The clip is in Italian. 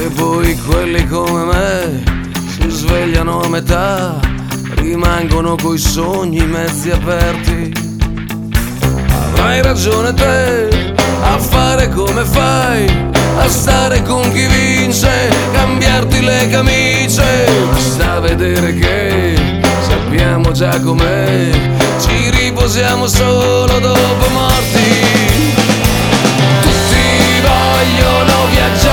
E poi quelli come me si svegliano a metà, rimangono coi sogni mezzi aperti. Avrai ragione te a fare come fai, a stare con chi vince, cambiarti le camicie. Basta vedere che sappiamo già com'è, ci riposiamo solo dopo morti.